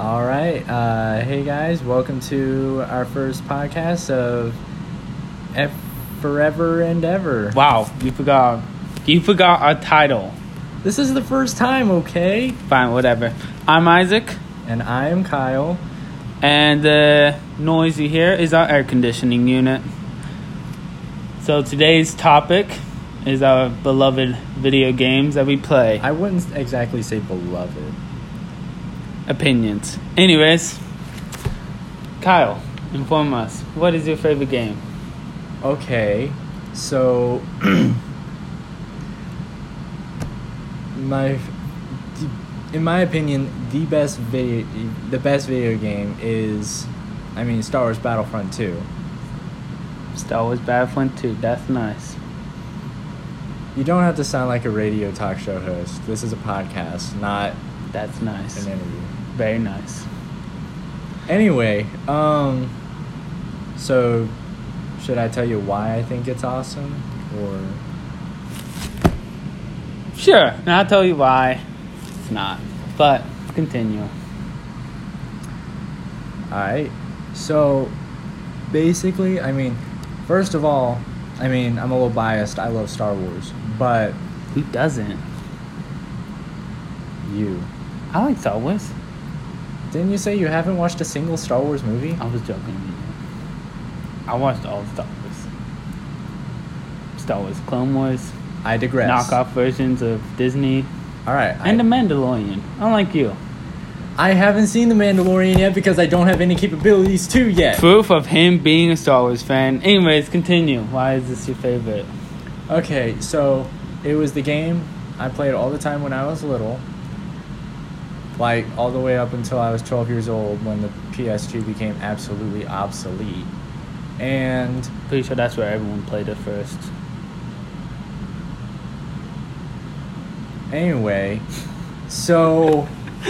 All right. Hey guys, welcome to our first podcast of Forever and Ever. Wow, you forgot our title. This is the first time, okay? Fine, whatever. I'm Isaac. And I am Kyle. And the noise you hear is our air conditioning unit. So today's topic is our beloved video games that we play. I wouldn't exactly say beloved. Opinions. Anyways, Kyle, inform us. What is your favorite game? Okay, so in my opinion, the best video game is, Star Wars Battlefront 2. Star Wars Battlefront 2. That's nice. You don't have to sound like a radio talk show host. This is a podcast, not That's nice. an interview. Very nice. Anyway, so should I tell you why I think it's awesome, or? Sure, and I'll tell you why it's not. But continue. Alright, so basically, first of all, I'm a little biased. I love Star Wars, but Who doesn't? you. I like Star Wars. Didn't you say you haven't watched a single Star Wars movie? I was joking. I watched all Star Wars. Star Wars Clone Wars. I digress. Knockoff versions of Disney. Alright. And The Mandalorian. Unlike you. I haven't seen The Mandalorian yet because I don't have any capabilities to yet. Proof of him being a Star Wars fan. Anyways, continue. Why is this your favorite? Okay, so it was the game I played all the time when I was little. Like, all the way up until I was 12 years old when the PS2 became absolutely obsolete. And Pretty sure that's where everyone played it first. anyway, so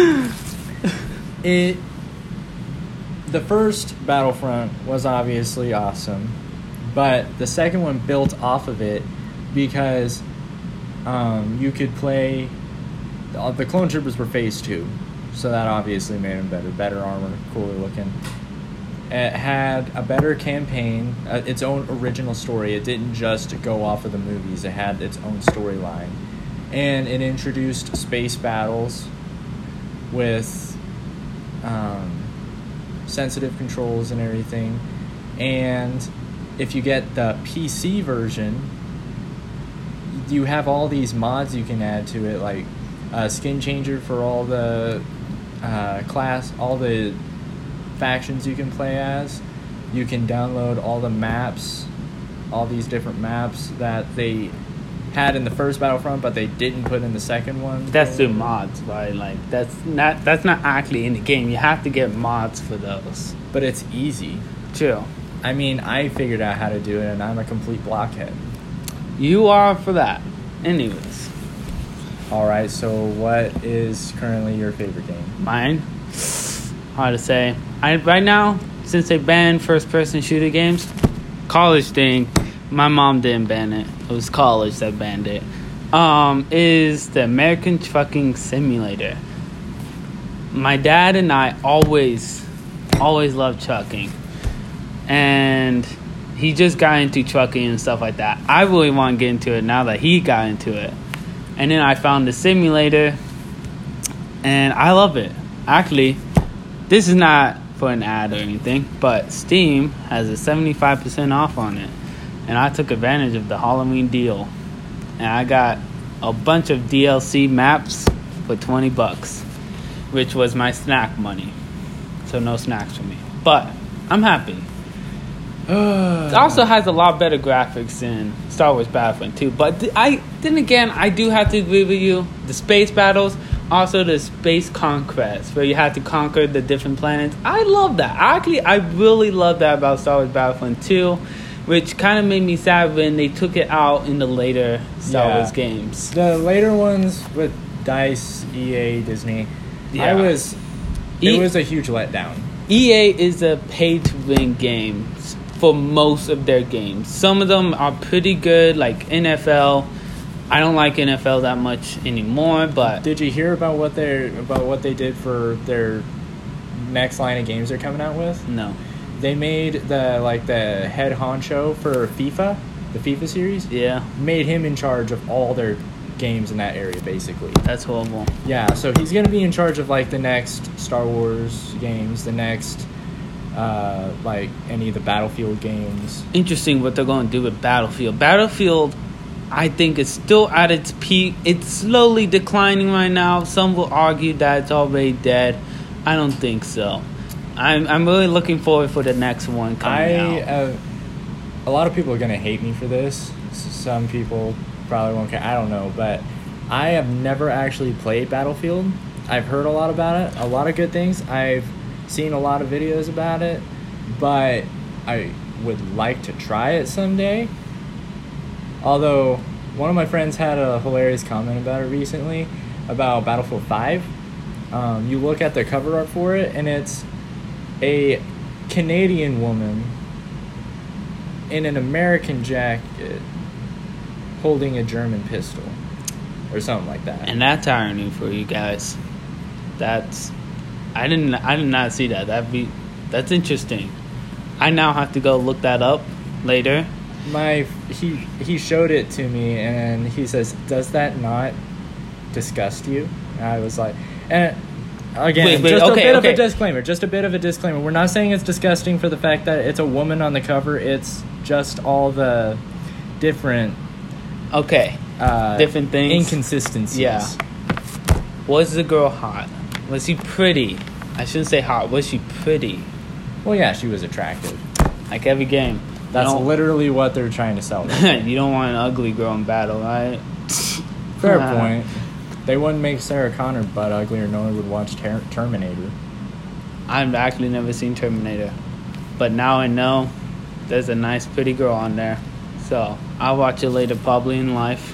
the first Battlefront was obviously awesome, but the second one built off of it because you could play. The clone troopers were phase 2, so that obviously made them better armor, cooler looking. It had a better campaign, its own original story. It didn't just go off of the movies. It had its own storyline. And it introduced space battles with sensitive controls and everything. And if you get the PC version, you have all these mods you can add to it, like a skin changer for all the all the factions you can play as. You can download all the maps, all these different maps that they had in the first Battlefront, but they didn't put in the second one. That's through mods, right? Like, that's not actually in the game. You have to get mods for those. But it's easy. True. I figured out how to do it, and I'm a complete blockhead. You are for that. Anyways. Alright, so what is currently your favorite game? Mine? Hard to say. Right now, since they banned first-person shooter games, college thing, my mom didn't ban it. It was college that banned it. Is the American Trucking Simulator. My dad and I always loved trucking. And he just got into trucking and stuff like that. I really want to get into it now that he got into it. And then I found the simulator, and I love it. Actually, this is not for an ad or anything, but Steam has a 75% off on it. And I took advantage of the Halloween deal. And I got a bunch of DLC maps for $20, which was my snack money. So no snacks for me. But I'm happy. It also has a lot better graphics than Star Wars Battlefront 2. But I do have to agree with you. The space battles, also the space conquest, where you have to conquer the different planets. I love that. Actually, I really love that about Star Wars Battlefront 2, which kind of made me sad when they took it out in the later Star Wars games. The later ones with DICE, EA, Disney, Yeah. it was a huge letdown. EA is a pay-to-win game for most of their games. Some of them are pretty good, like NFL. I don't like NFL that much anymore, but did you hear about what they did for their next line of games they're coming out with? No. They made the head honcho for FIFA, the FIFA series. Yeah. Made him in charge of all their games in that area, basically. That's horrible. Yeah, so he's gonna be in charge of like the next Star Wars games, the next like any of the Battlefield games. Interesting what they're going to do with Battlefield. Battlefield, I think, is still at its peak. It's slowly declining right now. Some will argue that it's already dead. I don't think so. I'm really looking forward for the next one coming out. A lot of people are gonna hate me for this. Some people probably won't care. I don't know, but I have never actually played Battlefield. I've heard a lot about it, a lot of good things. I've seen a lot of videos about it, but I would like to try it someday. Although one of my friends had a hilarious comment about it recently about Battlefield 5. You look at the cover art for it, and it's a Canadian woman in an American jacket holding a German pistol or something like that. And that's irony for you guys. I did not see that. That's interesting. I now have to go look that up later. He showed it to me and he says, "Does that not disgust you?" And I was like, and again, wait, just okay, a bit of a disclaimer. We're not saying it's disgusting for the fact that it's a woman on the cover. It's just all the different different things, inconsistencies. Yeah. Was the girl hot? Was she pretty? I shouldn't say hot. Was she pretty? Well, yeah, she was attractive. Like every game. That's literally what they're trying to sell. You don't want an ugly girl in battle, right? Fair point. They wouldn't make Sarah Connor butt ugly, or no one would watch Terminator. I've actually never seen Terminator, but now I know there's a nice, pretty girl on there. So I'll watch it later, probably in life.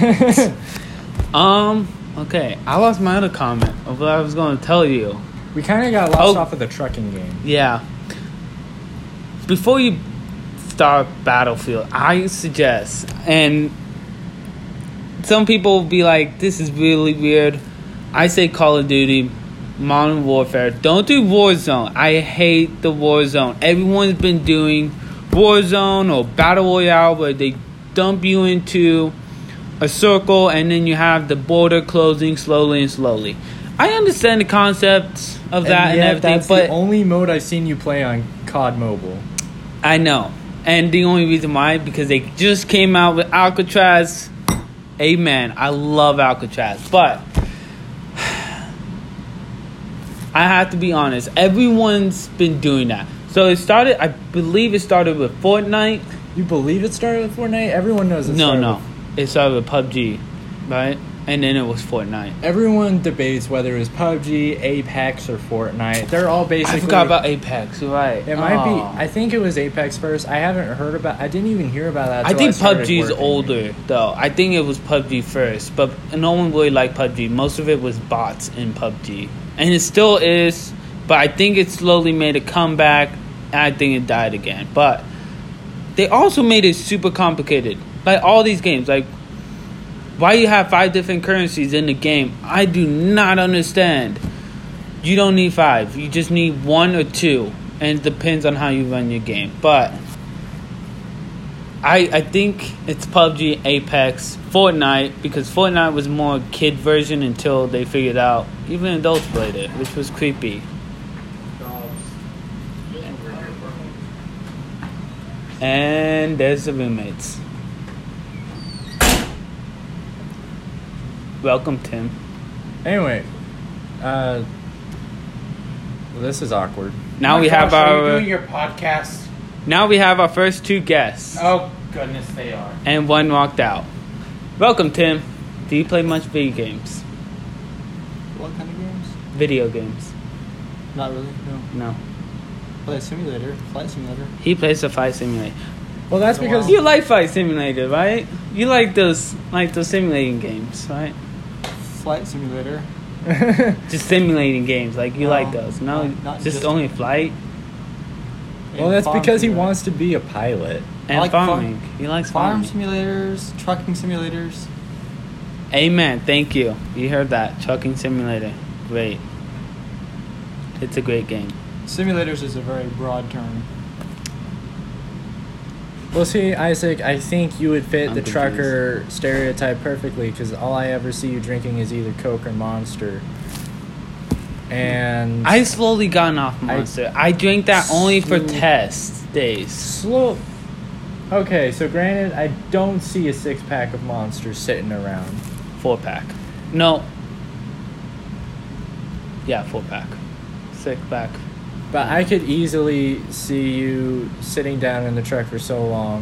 Okay. I lost my other comment of what I was going to tell you. We kind of got lost off of the trucking game. Yeah. Before you start Battlefield, I suggest, and some people will be like, this is really weird. I say Call of Duty, Modern Warfare. Don't do Warzone. I hate the Warzone. Everyone's been doing Warzone or Battle Royale where they dump you into a circle and then you have the border closing slowly and slowly. I understand the concept of that and everything, that's but the only mode I've seen you play on COD Mobile. I know. And the only reason why, because they just came out with Alcatraz. Amen. I love Alcatraz. But I have to be honest. Everyone's been doing that. So it started, I believe it started with Fortnite. You believe it started with Fortnite? Everyone knows it started with... It started with PUBG, right? And then it was Fortnite. Everyone debates whether it was PUBG, Apex, or Fortnite. They're all basically... I forgot about Apex, you're right. It might be... I think it was Apex first. I haven't heard about... I didn't even hear about that. I think PUBG's older, though. I think it was PUBG first. But no one really liked PUBG. Most of it was bots in PUBG. And it still is. But I think it slowly made a comeback. And I think it died again. But they also made it super complicated. Like all these games. Like, why you have 5 different currencies in the game? I do not understand. You don't need 5. You just need 1 or 2. And it depends on how you run your game. But I think it's PUBG, Apex, Fortnite. Because Fortnite was more a kid version until they figured out even adults played it, which was creepy. And there's the roommates. Welcome, Tim. Anyway, this is awkward. Now we have our... Are you doing your podcast? Now we have our first 2 guests. Oh, goodness, they are. And one walked out. Welcome, Tim. Do you play much video games? What kind of games? Video games. Not really, no. No. Play simulator, flight simulator. He plays the Flight Simulator. Well, that's because... You like Flight Simulator, right? You like those simulating games, right? Flight simulator. Just simulating games, like you No, like those. No, not just just- only flight Well, that's Farm because he simulator. wants to be a pilot. and like farming. He likes Farm farming. simulators, trucking simulators. Amen. Thank you. You heard that. Trucking Simulator. Great. It's a great game. Simulators is a very broad term. Well, see, Isaac, I think you would fit I'm the confused. trucker stereotype perfectly because all I ever see you drinking is either Coke or Monster. And I slowly gotten off Monster. I drank that only for test days. slow. Okay, so granted, I don't see a 6-pack of Monsters sitting around. 4-pack. No. Yeah, 4-pack. 6-pack. But I could easily see you sitting down in the truck for so long,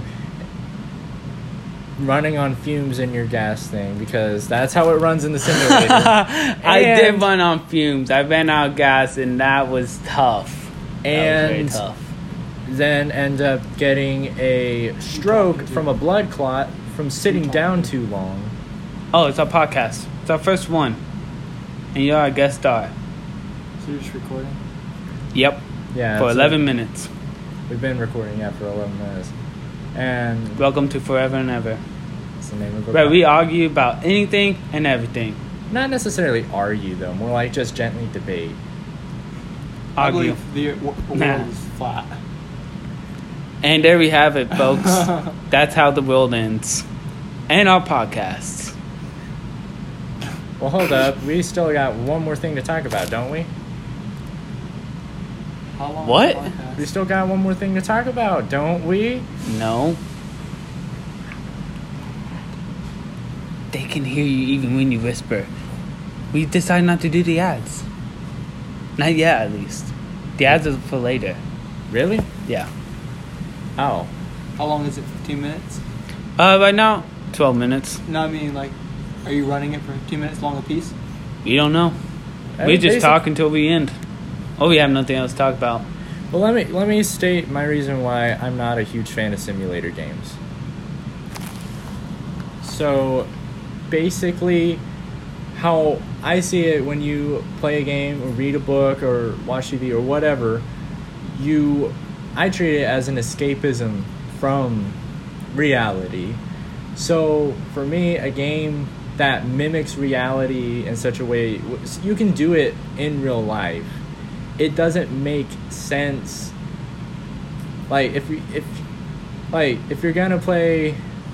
running on fumes in your gas thing, because that's how it runs in the simulator. I did run on fumes. I ran out of gas, and that was tough. That was And very tough. then end up getting a stroke from a blood clot from sitting down too long. Oh, it's our podcast. It's our first one. And you're our guest star. So you're just recording? Yep. Yeah, For it's 11 minutes. We've been recording, for 11 minutes. And Welcome to Forever and Ever. that's the name of the Where we argue about anything and everything. Not necessarily argue, though. More like just gently debate. I Argue. believe the world Nah. is flat. And there we have it, folks. That's how the world ends. And our podcast. Well, hold up. We still got one more thing to talk about, don't we? How long What? is the podcast? We still got one more thing to talk about, don't we? No. They can hear you even when you whisper. We decided not to do the ads. Not yet, at least. The ads are for later. Really? Yeah. Oh. How long is it? 15 minutes? Right now, 12 minutes. No, I mean, like, are you running it for 15 minutes long a piece? We don't know. We just talk until we end. Oh, we have nothing else to talk about. Well, let me state my reason why I'm not a huge fan of simulator games. So, basically, how I see it when you play a game or read a book or watch TV or whatever, I treat it as an escapism from reality. So, for me, a game that mimics reality in such a way, you can do it in real life. It doesn't make sense. Like if you're gonna play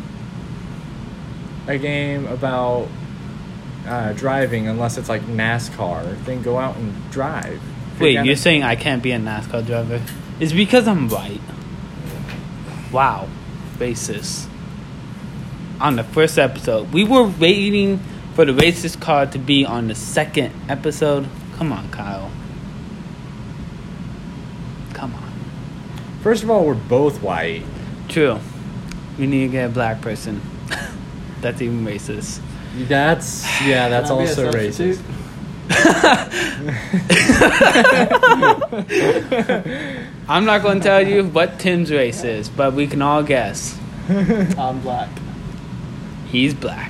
a game about driving, unless it's like NASCAR, then go out and drive. If Wait, gonna- you're saying I can't be a NASCAR driver? It's because I'm white. Wow. Racist. On the first episode. We were waiting for the racist card to be on the second episode. Come on, Kyle. Come on. First of all, we're both white. True. We need to get a black person. That's even racist. That's Can I be a also substitute? racist. I'm not going to tell you what Tim's race is, but we can all guess. I'm black. He's black.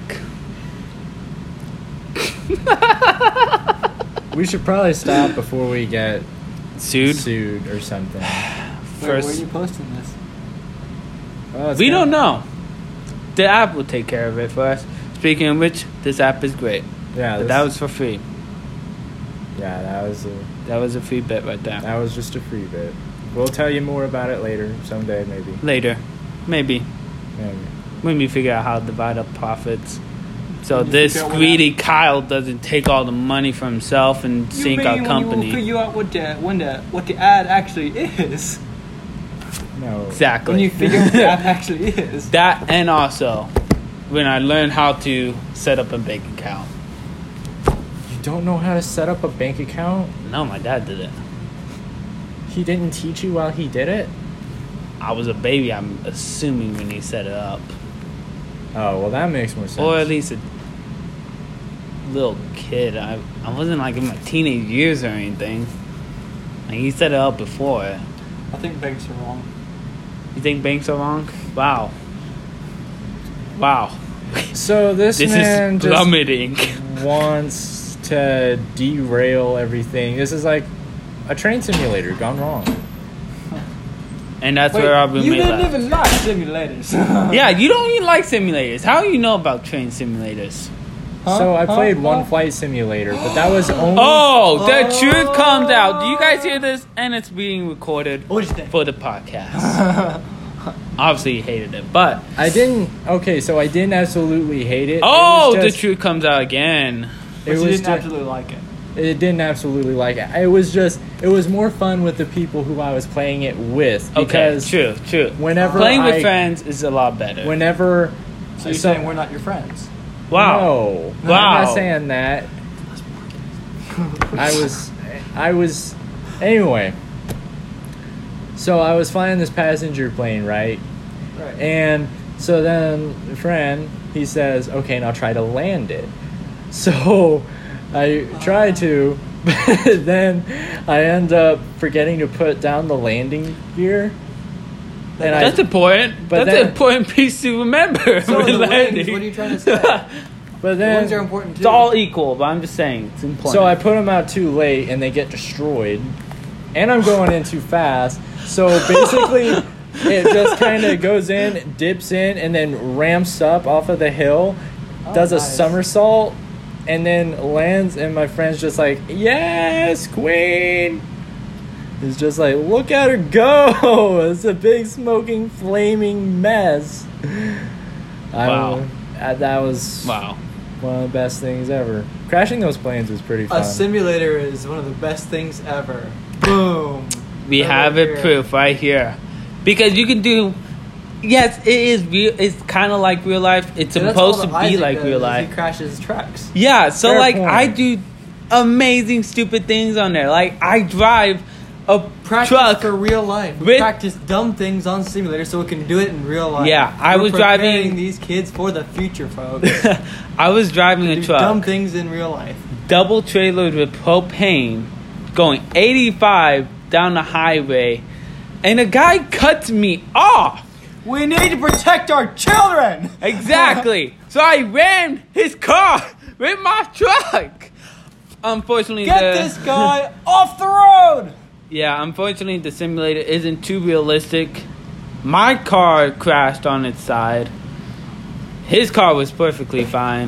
We should probably stop before we get Sued? or something. Wait, where are First, you posting this? Well, it's we gonna- don't know. The app will take care of it for us. Speaking of which, this app is great. Yeah, But that was for free. that That was a free bit right there. that was just a free bit. We'll tell you more about it later, someday maybe. Later. Maybe. Maybe. When we figure out how to divide up profits. So When you this figure out what greedy Kyle doesn't take all the money for himself and sink our You company. will figure out what the ad actually is. No. Exactly. When you figure out what the app actually is. That, and also when I learned how to set up a bank account. You don't know how to set up a bank account? No, my dad did it. He didn't teach you while he did it? I was a baby, I'm assuming, when he set it up. Oh, well, that makes more sense. Or at least a little kid. I wasn't like in my teenage years or anything. Like, he set it up before. I think banks are wrong. You think banks are wrong? Wow. Wow. So this man is just plummeting. wants to derail everything. This is like a train simulator gone wrong. And that's Wait, where our you roommate didn't left. even like simulators. Yeah, you don't even like simulators. How do you know about train simulators? So I played one flight simulator, but that was only. Oh, the truth comes out. Do you guys hear this? And it's being recorded What'd you think? for the podcast. Obviously, you hated it, but I didn't. Okay, so I didn't absolutely hate it. oh, It was the just- truth comes out again. But It you was didn't ju- absolutely like it. It didn't absolutely like it. It was more fun with the people who I was playing it with. Okay, Because true. whenever Playing I- with friends is a lot better. Whenever. So you're saying we're not your friends? Wow. No. Wow. I'm not saying that. I was. Anyway. So I was flying this passenger plane, right? Right. And so then the friend, he says, okay, now try to land it. So I tried to, but then I end up forgetting to put down the landing gear. And That's important. but That's then- an important piece to remember. So when the landing. wings, what are you trying to say? but The wings are then, important too. It's all equal, but I'm just saying it's important. so I put them out too late and they get destroyed. And I'm going in too fast. So basically, it just kind of goes in, dips in, and then ramps up off of the hill, does a nice. somersault, and then lands. And my friend's just like, "Yes, queen!" He's just like, "Look at her go! It's a big smoking, flaming mess." Wow. That was wow. one of the best things ever. Crashing those planes was pretty fun. A simulator is one of the best things ever. Boom. We Right have here. it proof right here. Because you can do. Yes, it is real. It's kind of like real life. It's And that's all supposed to that be Isaac like does, real is life. He crashes trucks. Yeah, so Fair like point. I do amazing stupid things on there. Like I drive a Practice truck. for real life. We with- practice dumb things on simulator so we can do it in real life. Yeah, I We're was preparing driving- these kids for the future, folks. I was driving a do dumb truck, things in real life. double trailered with propane, going 85 down the highway, and a guy cuts me off. We need to protect our children. Exactly. So I ran his car with my truck. Unfortunately, Get this guy off the road. Yeah, unfortunately, the simulator isn't too realistic. My car crashed on its side. His car was perfectly fine.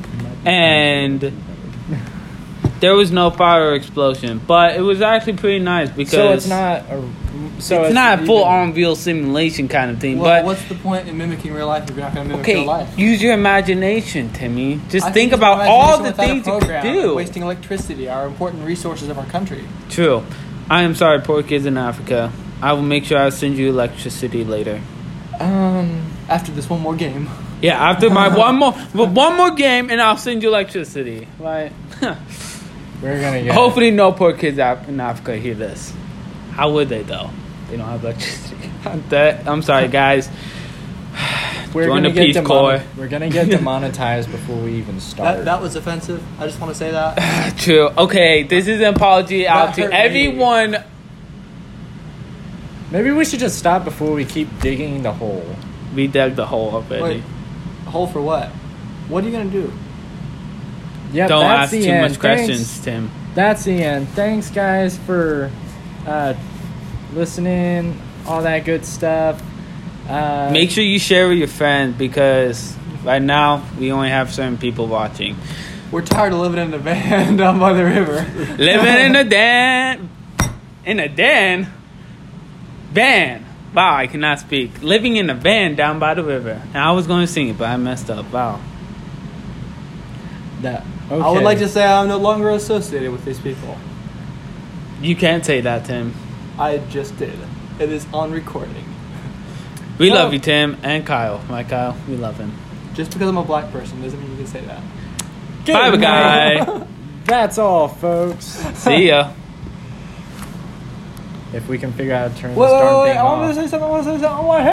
And there was no fire or explosion. But it was actually pretty nice because so it's not a. So it's not a even- full-on real simulation kind of thing. Well, but what's the point in mimicking real life if you're not going to mimic okay, real life? use your imagination, Timmy. Just I think it's about my all imagination the without a things you could program, do. Wasting electricity, our important resources of our country. True. I am sorry, poor kids in Africa. I will make sure I send you electricity later. After this one more game. Yeah, after my one more game, and I'll send you electricity. Right? We're gonna get. Hopefully, no poor kids out in Africa hear this. How would they though? They don't have electricity. I'm sorry, guys. We're Join gonna the get Peace Corps. We're gonna get demonetized before we even start. That was offensive. I just want to say that. True. Okay, this is an apology out to hurt me. everyone. Maybe we should just stop before we keep digging the hole. We dug the hole already. Wait, hole for what? What are you going to do? Yep, Don't that's ask the too end. much questions, Tim. That's the end. Thanks, guys, for listening. All that good stuff. Make sure you share with your friends because right now we only have certain people watching. We're tired of living in a van down by the river. Living in a den. In a den? Van. Wow, I cannot speak. Living in a van down by the river. And I was going to sing it, but I messed up. Wow. that. I would Okay. like to say I'm no longer associated with these people. You can't say that, Tim. I just did. It is on recording. We Well- love you, Tim, and Kyle. My Kyle, we love him. Just because I'm a black person doesn't mean you can say that. Good Bye, night. guy. That's all, folks. See ya. If we can figure out how to turn Wait, this darn wait, thing I off. want to say something.